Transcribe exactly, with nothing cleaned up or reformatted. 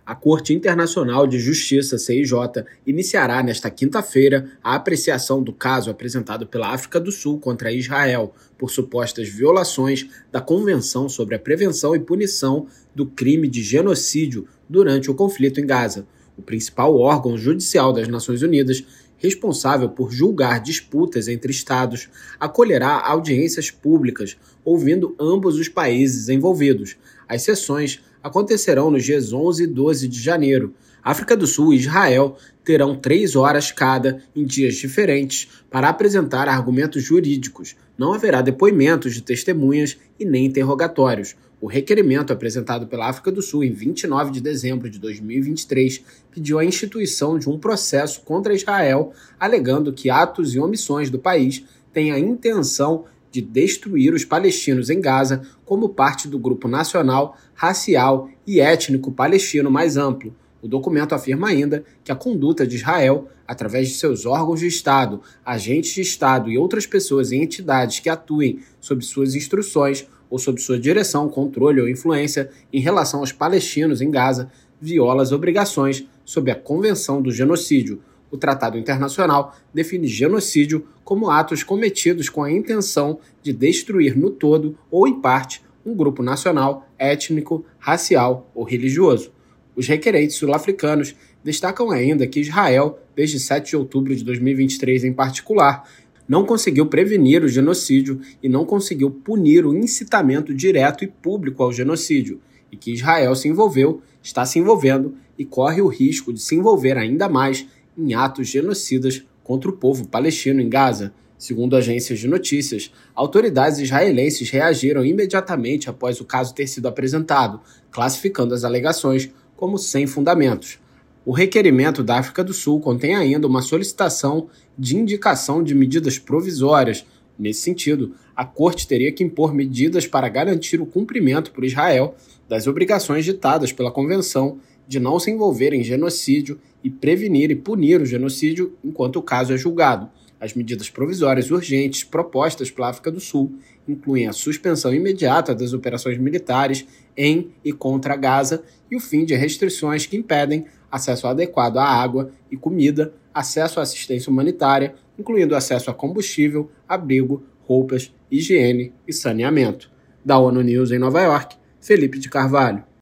A Corte Internacional de Justiça, C I J, iniciará nesta quinta-feira a apreciação do caso apresentado pela África do Sul contra Israel por supostas violações da Convenção sobre a Prevenção e Punição do Crime de Genocídio durante o conflito em Gaza. O principal órgão judicial das Nações Unidas, responsável por julgar disputas entre Estados, acolherá audiências públicas, ouvindo ambos os países envolvidos. As sessões acontecerão nos dias onze e doze de janeiro. África do Sul e Israel terão três horas cada, em dias diferentes, para apresentar argumentos jurídicos. Não haverá depoimentos de testemunhas e nem interrogatórios. O requerimento apresentado pela África do Sul em vinte e nove de dezembro de dois mil e vinte e três pediu a instituição de um processo contra Israel, alegando que atos e omissões do país têm a intenção de destruir os palestinos em Gaza como parte do grupo nacional, racial e étnico palestino mais amplo. O documento afirma ainda que a conduta de Israel, através de seus órgãos de Estado, agentes de Estado e outras pessoas e entidades que atuem sob suas instruções ou sob sua direção, controle ou influência em relação aos palestinos em Gaza, viola as obrigações sob a Convenção do Genocídio. O Tratado Internacional define genocídio como atos cometidos com a intenção de destruir no todo ou em parte um grupo nacional, étnico, racial ou religioso. Os requerentes sul-africanos destacam ainda que Israel, desde sete de outubro de dois mil e vinte e três em particular, não conseguiu prevenir o genocídio e não conseguiu punir o incitamento direto e público ao genocídio, e que Israel se envolveu, está se envolvendo e corre o risco de se envolver ainda mais em atos genocidas contra o povo palestino em Gaza. Segundo agências de notícias, autoridades israelenses reagiram imediatamente após o caso ter sido apresentado, classificando as alegações como sem fundamentos. O requerimento da África do Sul contém ainda uma solicitação de indicação de medidas provisórias. Nesse sentido, a Corte teria que impor medidas para garantir o cumprimento por Israel das obrigações ditadas pela Convenção de não se envolver em genocídio e prevenir e punir o genocídio enquanto o caso é julgado. As medidas provisórias urgentes propostas pela África do Sul incluem a suspensão imediata das operações militares em e contra Gaza e o fim de restrições que impedem acesso adequado à água e comida, acesso à assistência humanitária, incluindo acesso a combustível, abrigo, roupas, higiene e saneamento. Da ONU News em Nova York, Felipe de Carvalho.